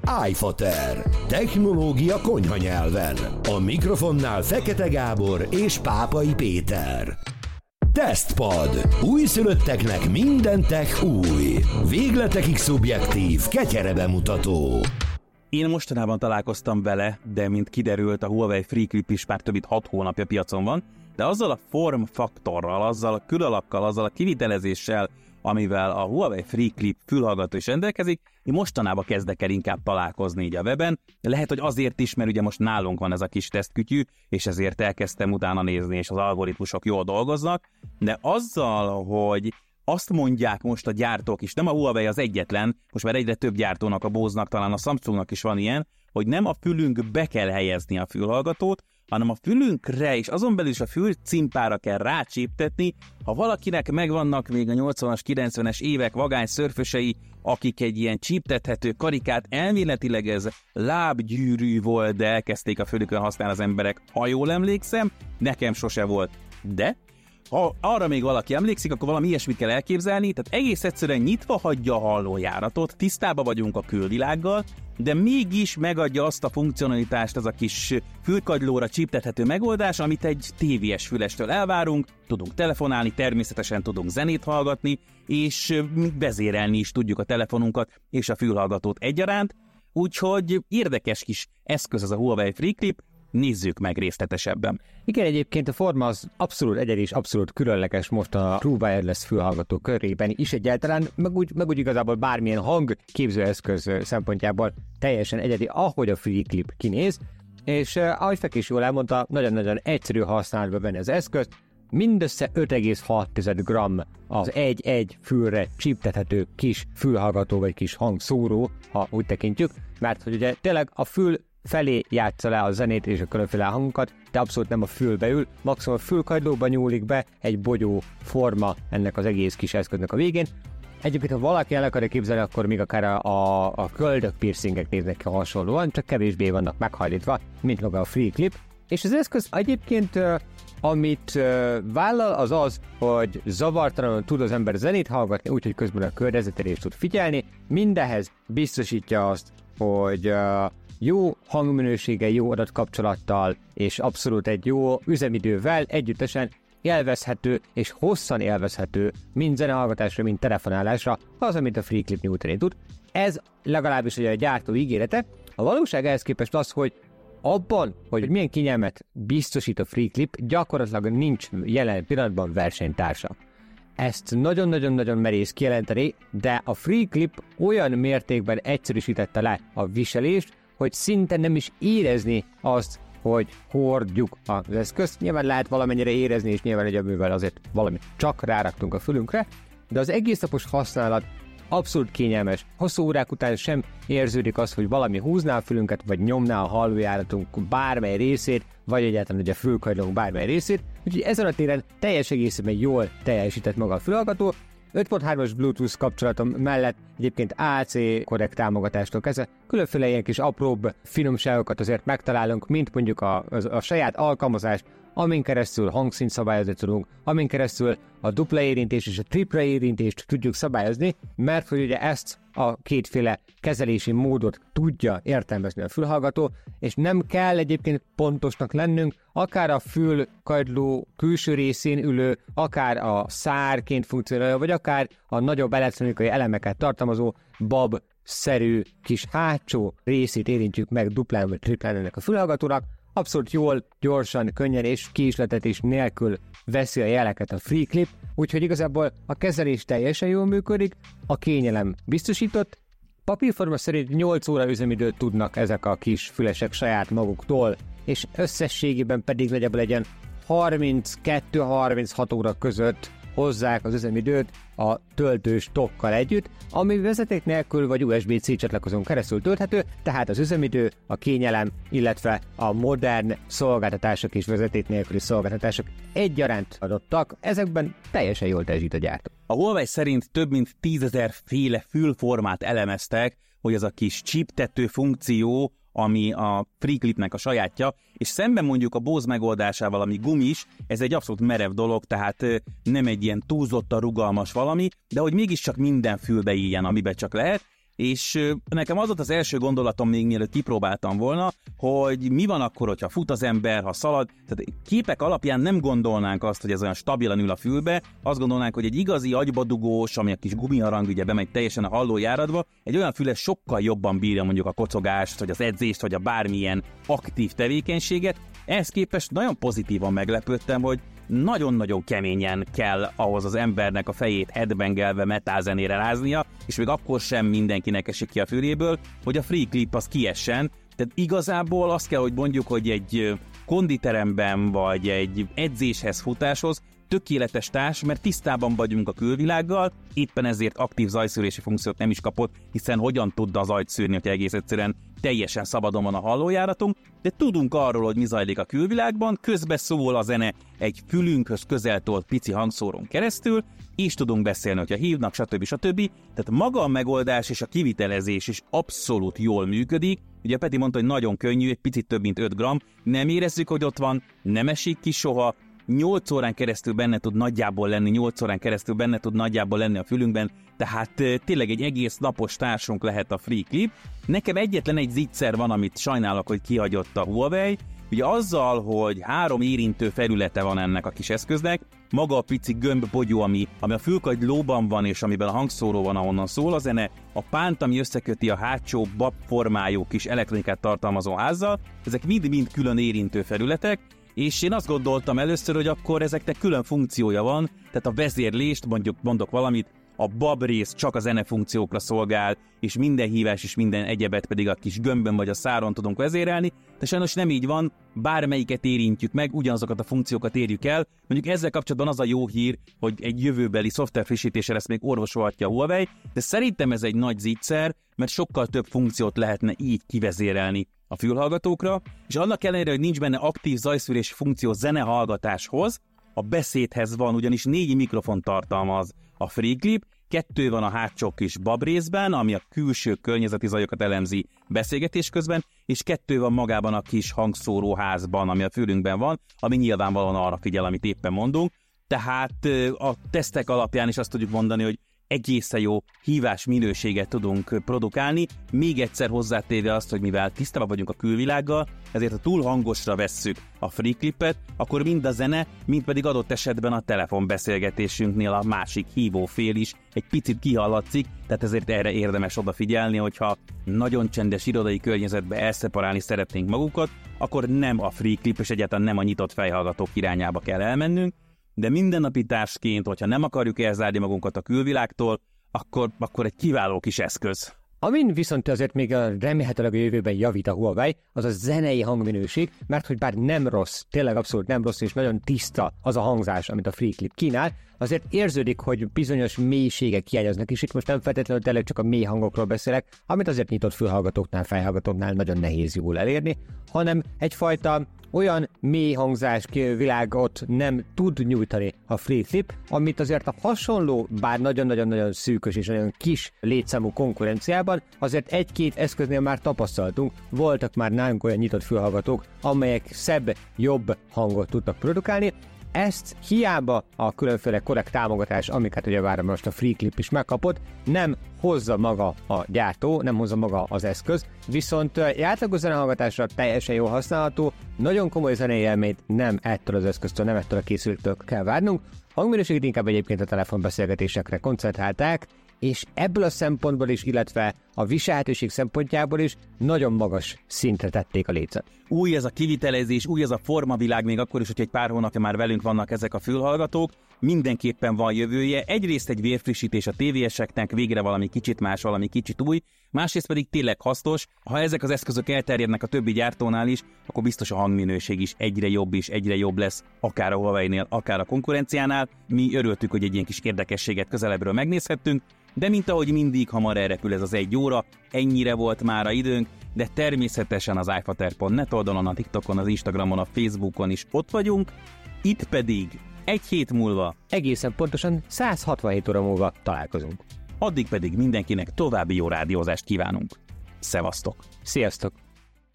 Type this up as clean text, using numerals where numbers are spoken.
iFater. Technológia konyha nyelven. A mikrofonnál Fekete Gábor és Pápai Péter. Tesztpad. Újszülötteknek minden tech új. Végletekig szubjektív, ketyere bemutató. Én mostanában találkoztam vele, de mint kiderült, a Huawei FreeClip is már több mint 6 hónapja piacon van, de azzal a formfaktorral, azzal a külalakkal, azzal a kivitelezéssel, amivel a Huawei FreeClip fülhallgató is rendelkezik, én mostanában kezdek el inkább találkozni így a weben. Lehet, hogy azért is, mert ugye most nálunk van ez a kis tesztkütyű, és ezért elkezdtem utána nézni, és az algoritmusok jól dolgoznak, de azzal, hogy azt mondják most a gyártók is, nem a Huawei az egyetlen, most már egyre több gyártónak, a Bose-nak, talán a Samsungnak is van ilyen, hogy nem a fülünkbe kell helyezni a fülhallgatót, hanem a fülünkre és azon belül is a fülcimpára kell rácsíptetni. Ha valakinek megvannak még a 80-as, 90-es évek vagány szörfösei, akik egy ilyen csíptethető karikát, elméletileg ez lábgyűrű volt, de elkezdték a fülükön használni az emberek, ha jól emlékszem, nekem sose volt. De ha arra még valaki emlékszik, akkor valami ilyesmit kell elképzelni, tehát egész egyszerűen nyitva hagyja a hallójáratot, tisztában vagyunk a külvilággal, de mégis megadja azt a funkcionalitást, az a kis fülkagylóra csíptethető megoldás, amit egy tévés fülestől elvárunk, tudunk telefonálni, természetesen tudunk zenét hallgatni, és vezérelni is tudjuk a telefonunkat és a fülhallgatót egyaránt, úgyhogy érdekes kis eszköz az a Huawei FreeClip, nézzük meg részletesebben. Igen, egyébként a forma az abszolút egyedi és abszolút különleges most a True Wireless fülhallgató körében is egyáltalán, meg úgy igazából bármilyen hangképzőeszköz szempontjából teljesen egyedi, ahogy a FreeClip kinéz, és ahogy Fekés jól elmondta, nagyon-nagyon egyszerű használatba venni az eszközt, mindössze 5,6 g az egy fülre csíptethető kis fülhallgató vagy kis hangszóró, ha úgy tekintjük, mert hogy ugye tényleg a fül felé játsza le a zenét és a különféle hangokat, de abszolút nem a fülbe ül, maximum a fülkagylóba nyúlik be egy bogyó forma ennek az egész kis eszköznek a végén. Egyébként, ha valaki el akarja képzelni, akkor még akár a köldök piercingek néznek ki hasonlóan, csak kevésbé vannak meghajlítva, mint maga a FreeClip. És az eszköz egyébként, amit vállal, az az, hogy zavartalanul tud az ember zenét hallgatni, úgyhogy közben a környezetére is tud figyelni. Mindehez biztosítja azt, hogy jó hangminőséggel, jó adatkapcsolattal és abszolút egy jó üzemidővel együttesen élvezhető és hosszan élvezhető mind zenehallgatásra, mind telefonálásra az, amit a FreeClip nyújtani tud. Ez legalábbis ugye a gyártó ígérete. A valóság ehhez képest az, hogy abban, hogy milyen kényelmet biztosít a FreeClip, gyakorlatilag nincs jelen pillanatban versenytársa. Ezt nagyon-nagyon-nagyon merész kijelenteni, de a FreeClip olyan mértékben egyszerűsítette le a viselést, hogy szinte nem is érezni azt, hogy hordjuk az eszközt. Nyilván lehet valamennyire érezni, és nyilván egy amivel azért valamit csak ráraktunk a fülünkre, de az egész napos használat abszolút kényelmes. Hosszú órák után sem érződik az, hogy valami húzná a fülünket, vagy nyomná a hallójáratunk bármely részét, vagy egyáltalán ugye a fülkagylónk bármely részét. Úgyhogy ezen a téren teljes egészében jól teljesített maga a fülhallgató. 5.3-as Bluetooth kapcsolatom mellett egyébként AC korrekt támogatástól kezdve különféle ilyen kis apróbb finomságokat azért megtalálunk, mint mondjuk a saját alkalmazást, amin keresztül hangszint szabályozni tudunk, amin keresztül a dupla érintést és a tripla érintést tudjuk szabályozni, mert hogy ugye ezt a kétféle kezelési módot tudja értelmezni a fülhallgató, és nem kell egyébként pontosnak lennünk, akár a fülkagyló külső részén ülő, akár a szárként funkcionáló, vagy akár a nagyobb elektronikai elemeket tartalmazó bab-szerű kis hátsó részét érintjük meg duplán vagy triplán ennek a fülhallgatónak. Abszolút jól, gyorsan, könnyen és késletetés nélkül veszi a jeleket a FreeClip, úgyhogy igazából a kezelés teljesen jól működik, a kényelem biztosított. Papírforma szerint 8 óra üzemidőt tudnak ezek a kis fülesek saját maguktól, és összességében pedig nagyjából legyen 32-36 óra között hozzák az üzemidőt a töltős tokkal együtt, ami vezeték nélkül vagy USB-C csatlakozón keresztül tölthető, tehát az üzemidő, a kényelem, illetve a modern szolgáltatások és vezeték nélküli szolgáltatások egyaránt adottak, ezekben teljesen jól teljesít a gyártó. A Huawei szerint több mint 10 000 féle fülformát elemeztek, hogy az a kis csíptető funkció, ami a FreeClipnek a sajátja, és szemben mondjuk a Bose megoldásával, ami gumis, ez egy abszolút merev dolog, tehát nem egy ilyen túlzottan rugalmas valami, de hogy mégiscsak minden fülbe illjen, amiben csak lehet. és nekem az volt az első gondolatom még mielőtt kipróbáltam volna, hogy mi van akkor, hogyha fut az ember, ha szalad. Tehát képek alapján nem gondolnánk azt, hogy ez olyan stabilan ül a fülbe, azt gondolnánk, hogy egy igazi agybadugós, ami a kis gumiharang ugye bemegy teljesen a hallójáratba, egy olyan füle sokkal jobban bírja mondjuk a kocogást, vagy az edzést, vagy a bármilyen aktív tevékenységet. Ehhez képest nagyon pozitívan meglepődtem, hogy nagyon-nagyon keményen kell ahhoz az embernek a fejét headbangelve metálzenére ráznia, és még akkor sem mindenkinek esik ki a füléből, hogy a free clip az kiessen. Tehát igazából azt kell, hogy mondjuk, hogy egy konditeremben vagy egy edzéshez, futáshoz tökéletes társ, mert tisztában vagyunk a külvilággal, éppen ezért aktív zajszűrési funkciót nem is kapott, hiszen hogyan tudna zajt szűrni, hogyha egész egyszerűen teljesen szabadon van a hallójáratunk, de tudunk arról, hogy mi zajlik a külvilágban, közbe szól a zene egy fülünkhöz közel tolt pici hangszórón keresztül, és tudunk beszélni, hogyha hívnak, stb. Tehát maga a megoldás és a kivitelezés is abszolút jól működik. Ugye Peti mondta, hogy nagyon könnyű, egy picit több mint 5 gram, nem érezzük, hogy ott van, nem esik ki soha, 8 órán keresztül benne tud nagyjából lenni a fülünkben, tehát tényleg egy egész napos társunk lehet a free clip. Nekem egyetlen egy zicser van, amit sajnálok, hogy kihagyott a Huawei, ugye azzal, hogy 3 érintő felülete van ennek a kis eszköznek, maga a pici gömbbogyó, ami a fülkagylóban van, és amiben a hangszóró van, ahonnan szól a zene, a pánt, ami összeköti a hátsó bab formájú kis elektronikát tartalmazó házzal, ezek mind-mind külön érintő felületek, és én azt gondoltam először, hogy akkor ezeknek külön funkciója van, tehát a vezérlést, mondok valamit, a bab rész csak a zenefunkciókra szolgál, és minden hívás és minden egyebet pedig a kis gömbön vagy a száron tudunk vezérelni, de sajnos nem így van, bármelyiket érintjük meg, ugyanazokat a funkciókat érjük el. Mondjuk ezzel kapcsolatban az a jó hír, hogy egy jövőbeli szoftver frissítésre ezt még orvosolhatja a Huawei, de szerintem ez egy nagy zicser, mert sokkal több funkciót lehetne így kivezérelni a fülhallgatókra, és annak ellenére, hogy nincs benne aktív zajszűrési funkció zenehallgatáshoz, a beszédhez van, ugyanis 4 mikrofon tartalmaz a free clip, 2 van a hátsó kis bab részben, ami a külső környezeti zajokat elemzi beszélgetés közben, és 2 van magában a kis hangszóróházban, ami a fülünkben van, ami nyilvánvalóan arra figyel, amit éppen mondunk. Tehát a tesztek alapján is azt tudjuk mondani, hogy egészen jó hívás minőséget tudunk produkálni, még egyszer hozzátéve azt, hogy mivel tisztában vagyunk a külvilággal, ezért ha túl hangosra vesszük a free clipet, akkor mind a zene, mind pedig adott esetben a telefonbeszélgetésünknél a másik hívófél is egy picit kihallatszik, tehát ezért erre érdemes odafigyelni, hogyha nagyon csendes irodai környezetbe elszeparálni szeretnénk magukat, akkor nem a free clip és egyáltalán nem a nyitott fejhallgatók irányába kell elmennünk, de mindennapi társként, hogyha nem akarjuk elzárni magunkat a külvilágtól, akkor egy kiváló kis eszköz. Amin viszont azért még remélhetőleg a jövőben javít a Huawei, az a zenei hangminőség, mert hogy bár nem rossz, tényleg abszolút nem rossz, és nagyon tiszta az a hangzás, amit a free clip kínál, azért érződik, hogy bizonyos mélységek hiányoznak, és itt most nem feltétlenül tényleg csak a mély hangokról beszélek, amit azért nyitott fülhallgatóknál, fejhallgatóknál nagyon nehéz jól elérni, hanem egyfajta olyan mély hangzás világot nem tud nyújtani a free clip, amit azért a hasonló, bár nagyon-nagyon-nagyon szűkös és nagyon kis létszámú konkurenciában azért 1-2 eszköznél már tapasztaltunk, voltak már nálunk olyan nyitott fülhallgatók, amelyek szebb, jobb hangot tudnak produkálni. Ezt hiába a különféle korrekt támogatás, amiket ugye már most a free clip is megkapott, nem hozza maga a gyártó, nem hozza maga az eszköz, viszont átlagos zenehallgatásra teljesen jól használható, nagyon komoly zenei élményt nem ettől az eszköztől, nem ettől a készültől kell várnunk, hangminőségét inkább egyébként a telefonbeszélgetésekre koncentrálták, és ebből a szempontból is, illetve a viselhetőség szempontjából is nagyon magas szintre tették a lécet. Új ez a kivitelezés, új ez a formavilág, még akkor is, hogy egy pár hónapja már velünk vannak ezek a fülhallgatók, mindenképpen van jövője. Egyrészt egy vérfrissítés a tévéseknek, végre valami kicsit más, valami kicsit új, másrészt pedig tényleg hasznos. Ha ezek az eszközök elterjednek a többi gyártónál is, akkor biztos a hangminőség is egyre jobb lesz, akár a Huawei-nél, akár a konkurenciánál. Mi örültük, hogy egy ilyen kis érdekességet közelebbről megnézhettünk, de mint ahogy mindig, hamar elrepül ez az 1 óra, ennyire volt már a időnk, de természetesen az iFater.net oldalon, a TikTokon, az Instagramon, a Facebookon is ott vagyunk, itt pedig 1 hét múlva, egészen pontosan 167 óra múlva találkozunk. Addig pedig mindenkinek további jó rádiózást kívánunk. Szevasztok! Sziasztok!